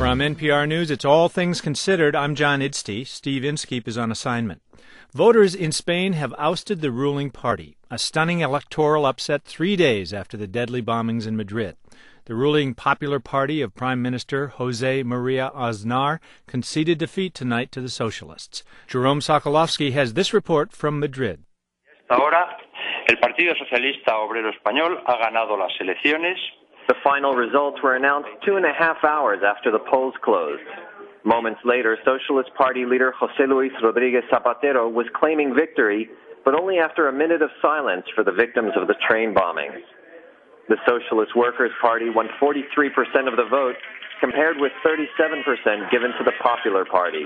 From NPR News, it's All Things Considered. I'm John Idste. Steve Inskeep is on assignment. Voters in Spain have ousted the ruling party, a stunning electoral upset 3 days after the deadly bombings in Madrid. The ruling Popular Party of Prime Minister José María Aznar conceded defeat tonight to the socialists. Jerome Sokolovsky has this report from Madrid. Ahora, el Partido Socialista Obrero Español ha ganado las elecciones. The final results were announced 2.5 hours after the polls closed. Moments later, Socialist Party leader José Luis Rodríguez Zapatero was claiming victory, but only after a minute of silence for the victims of the train bombings. The Socialist Workers' Party won 43% of the vote, compared with 37% given to the Popular Party.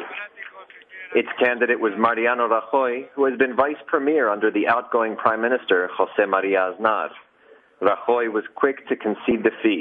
Its candidate was Mariano Rajoy, who has been vice premier under the outgoing Prime Minister José María Aznar. Rajoy was quick to concede defeat.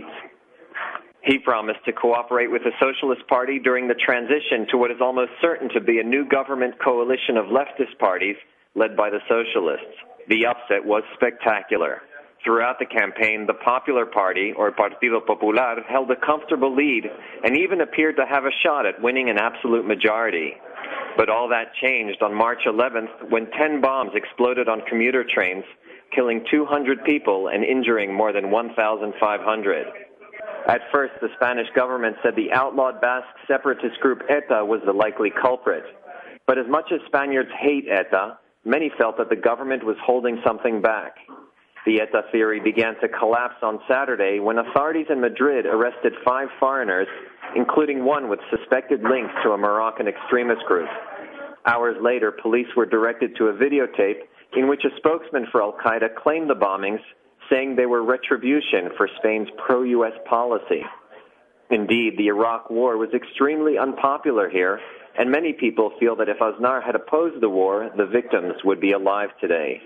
He promised to cooperate with the Socialist Party during the transition to what is almost certain to be a new government coalition of leftist parties led by the Socialists. The upset was spectacular. Throughout the campaign, the Popular Party, or Partido Popular, held a comfortable lead and even appeared to have a shot at winning an absolute majority. But all that changed on March 11th when 10 bombs exploded on commuter trains, killing 200 people and injuring more than 1,500. At first, the Spanish government said the outlawed Basque separatist group ETA was the likely culprit. But as much as Spaniards hate ETA, many felt that the government was holding something back. The ETA theory began to collapse on Saturday when authorities in Madrid arrested 5 foreigners, including one with suspected links to a Moroccan extremist group. Hours later, police were directed to a videotape in which a spokesman for al-Qaeda claimed the bombings, saying they were retribution for Spain's pro-U.S. policy. Indeed, the Iraq war was extremely unpopular here, and many people feel that if Aznar had opposed the war, the victims would be alive today.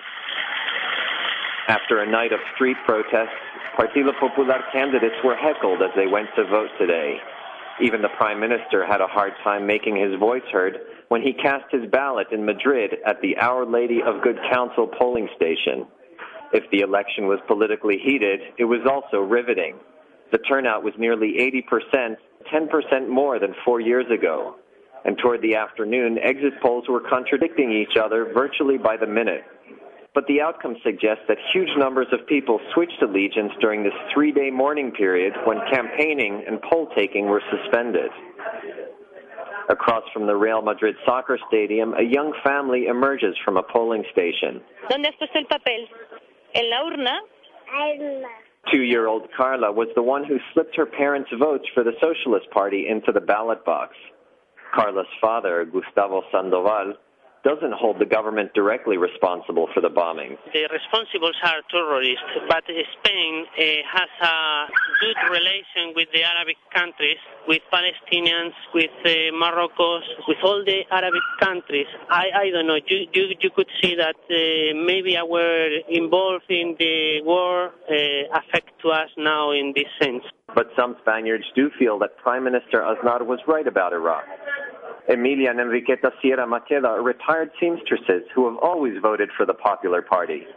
After a night of street protests, Partido Popular candidates were heckled as they went to vote today. Even the Prime Minister had a hard time making his voice heard when he cast his ballot in Madrid at the Our Lady of Good Counsel polling station. If the election was politically heated, it was also riveting. The turnout was nearly 80%, 10% more than 4 years ago. And toward the afternoon, exit polls were contradicting each other virtually by the minute. But the outcome suggests that huge numbers of people switched allegiance during this 3-day mourning period when campaigning and poll-taking were suspended. Across from the Real Madrid soccer stadium, a young family emerges from a polling station. ¿Dónde has puesto el papel? ¿En la urna? 2-year-old Carla was the one who slipped her parents' votes for the Socialist Party into the ballot box. Carla's father, Gustavo Sandoval, doesn't hold the government directly responsible for the bombing. The responsibles are terrorists, but Spain has a good relation with the Arabic countries, with Palestinians, with Morocco, with all the Arabic countries. I don't know, you could see that maybe our involved in the war affect to us now in this sense. But some Spaniards do feel that Prime Minister Aznar was right about Iraq. Emilia and Enriqueta Sierra Maqueda are retired seamstresses who have always voted for the Popular Party.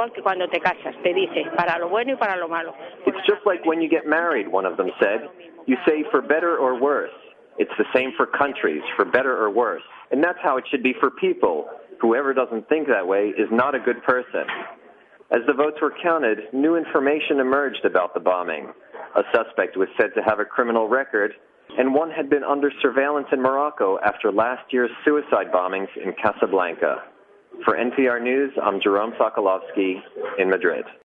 It's just like when you get married, one of them said. You say for better or worse. It's the same for countries, for better or worse. And that's how it should be for people. Whoever doesn't think that way is not a good person. As the votes were counted, new information emerged about the bombing. A suspect was said to have a criminal record, and one had been under surveillance in Morocco after last year's suicide bombings in Casablanca. For NPR News, I'm Jerome Sokolovsky in Madrid.